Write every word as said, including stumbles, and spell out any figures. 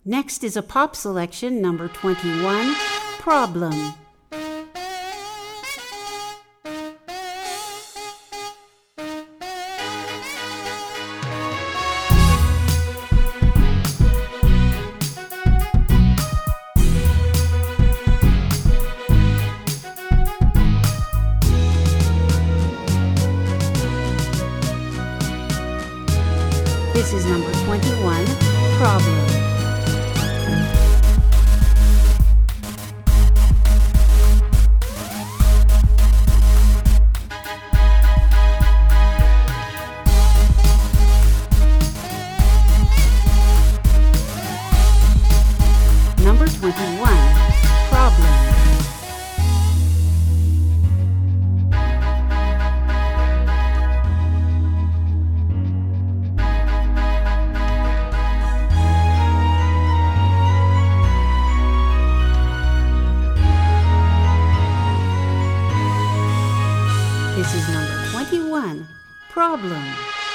Next is a pop selection, number twenty-one, Problem. This is number twenty-one, Problem. Number twenty-one, Problem. This is number twenty-one, Problem.